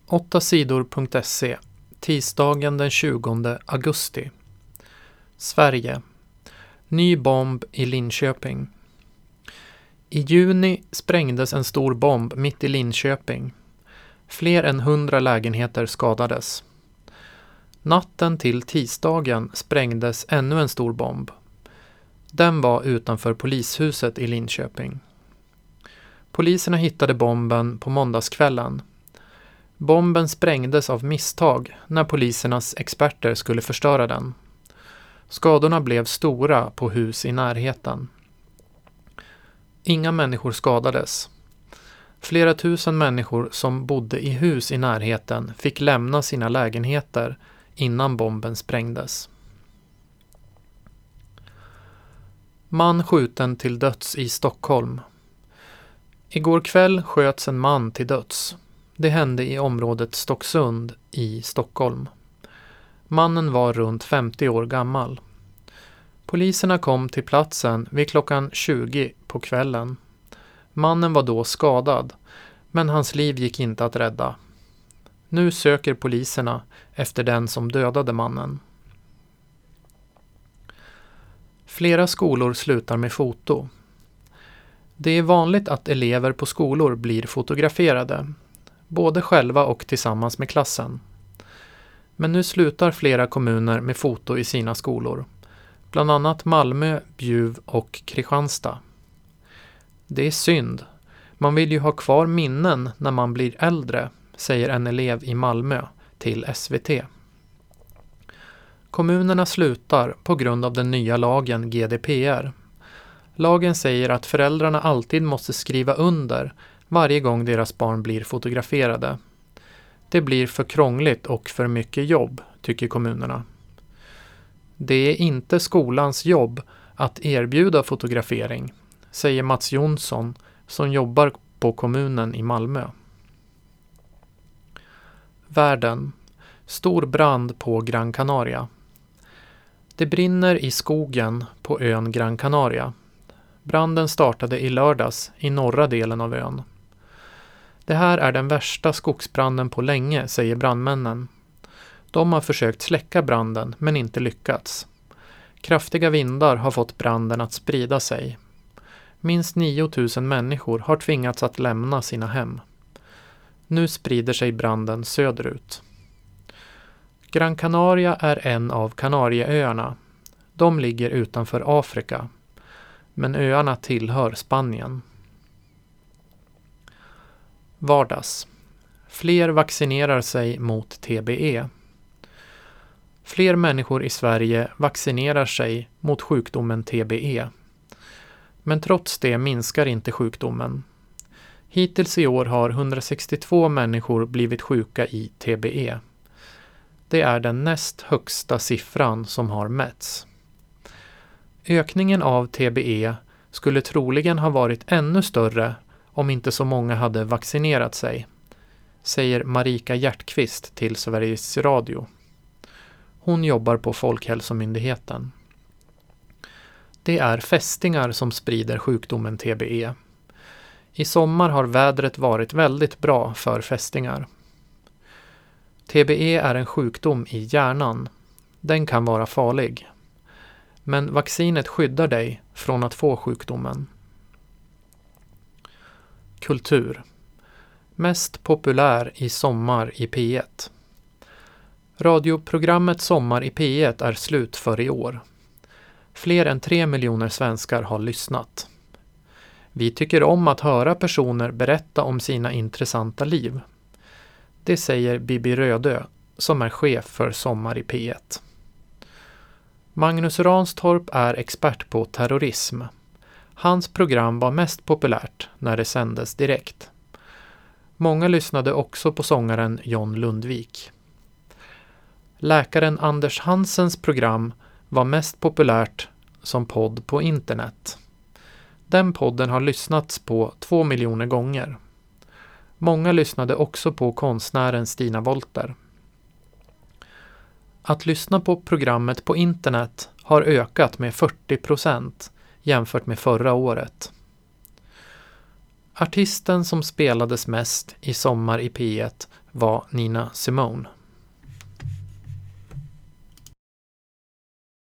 8sidor.se, tisdagen den 20 augusti. Sverige. Ny bomb i Linköping. I juni sprängdes en stor bomb mitt i Linköping. Fler än 100 lägenheter skadades. Natten till tisdagen sprängdes ännu en stor bomb. Den var utanför polishuset i Linköping. Poliserna hittade bomben på måndagskvällen. Bomben sprängdes av misstag när polisernas experter skulle förstöra den. Skadorna blev stora på hus i närheten. Inga människor skadades. Flera tusen människor som bodde i hus i närheten fick lämna sina lägenheter innan bomben sprängdes. Man skjuten till döds i Stockholm. Igår kväll sköts en man till döds. Det hände i området Stocksund i Stockholm. Mannen var runt 50 år gammal. Poliserna kom till platsen vid klockan 20 på kvällen. Mannen var då skadad, men hans liv gick inte att rädda. Nu söker poliserna efter den som dödade mannen. Flera skolor slutar med foto. Det är vanligt att elever på skolor blir fotograferade, både själva och tillsammans med klassen. Men nu slutar flera kommuner med foto i sina skolor, bland annat Malmö, Bjuv och Kristianstad. Det är synd. Man vill ju ha kvar minnen när man blir äldre, säger en elev i Malmö till SVT. Kommunerna slutar på grund av den nya lagen GDPR. Lagen säger att föräldrarna alltid måste skriva under varje gång deras barn blir fotograferade. Det blir för krångligt och för mycket jobb, tycker kommunerna. Det är inte skolans jobb att erbjuda fotografering, säger Mats Jonsson som jobbar på kommunen i Malmö. Världen. Stor brand på Gran Canaria. Det brinner i skogen på ön Gran Canaria. Branden startade i lördags i norra delen av ön. Det här är den värsta skogsbranden på länge, säger brandmännen. De har försökt släcka branden men inte lyckats. Kraftiga vindar har fått branden att sprida sig. Minst 9000 människor har tvingats att lämna sina hem. Nu sprider sig branden söderut. Gran Canaria är en av Kanarieöarna. De ligger utanför Afrika. Men öarna tillhör Spanien. Vardags. Fler vaccinerar sig mot TBE. Fler människor i Sverige vaccinerar sig mot sjukdomen TBE. Men trots det minskar inte sjukdomen. Hittills i år har 162 människor blivit sjuka i TBE. Det är den näst högsta siffran som har mätts. Ökningen av TBE skulle troligen ha varit ännu större om inte så många hade vaccinerat sig, säger Marika Hjärtqvist till Sveriges Radio. Hon jobbar på Folkhälsomyndigheten. Det är fästingar som sprider sjukdomen TBE. I sommar har vädret varit väldigt bra för fästingar. TBE är en sjukdom i hjärnan. Den kan vara farlig. Men vaccinet skyddar dig från att få sjukdomen. Kultur. Mest populär i Sommar i P1. Radioprogrammet Sommar i P1 är slut för i år. Fler än 3 miljoner svenskar har lyssnat. Vi tycker om att höra personer berätta om sina intressanta liv. Det säger Bibi Rödö, som är chef för Sommar i P1. Magnus Ranstorp är expert på terrorism. Hans program var mest populärt när det sändes direkt. Många lyssnade också på sångaren John Lundvik. Läkaren Anders Hansens program var mest populärt som podd på internet. Den podden har lyssnats på 2 miljoner gånger. Många lyssnade också på konstnären Stina Wolter. Att lyssna på programmet på internet har ökat med 40% jämfört med förra året. Artisten som spelades mest i Sommar i P1 var Nina Simone.